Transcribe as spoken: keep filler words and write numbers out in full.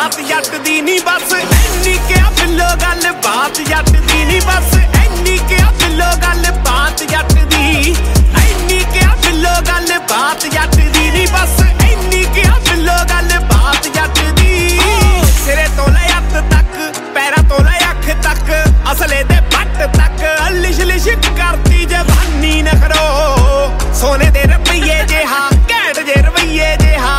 ਬਾਤ ਜੱਟ ਦੀ ਨੀ ਬਸ ਐਨੀ ਕਿਆ ਬਿੱਲੋ ਗੱਲ ਬਾਤ ਜੱਟ ਦੀ ਨੀ ਬਸ ਐਨੀ ਕਿਆ ਬਿੱਲੋ ਗੱਲ ਬਾਤ ਜੱਟ ਦੀ ਐਨੀ ਕਿਆ ਬਿੱਲੋ ਗੱਲ ਬਾਤ ਜੱਟ ਦੀ ਨੀ ਬਸ ਐਨੀ ਕਿਆ ਬਿੱਲੋ ਗੱਲ ਬਾਤ ਜੱਟ ਦੀ ਸਿਰੇ ਤੋਂ ਲੈ ਹੱਥ ਤੱਕ ਪੈਰਾਂ ਤੋਂ ਲੈ ਅੱਖ ਤੱਕ ਅਸਲੇ ਦੇ ਪੱਟ ਤੱਕ ਲਿਸ਼ ਲਿਸ਼ ਕਰਦੀ ਜਵਾਨੀ ਨਖਰੋ ਸੋਨੇ ਦੇ ਰੁਪਈਏ ਜਿਹਾ ਘੈਂਟ ਜੇ ਰੁਪਈਏ ਜਿਹਾ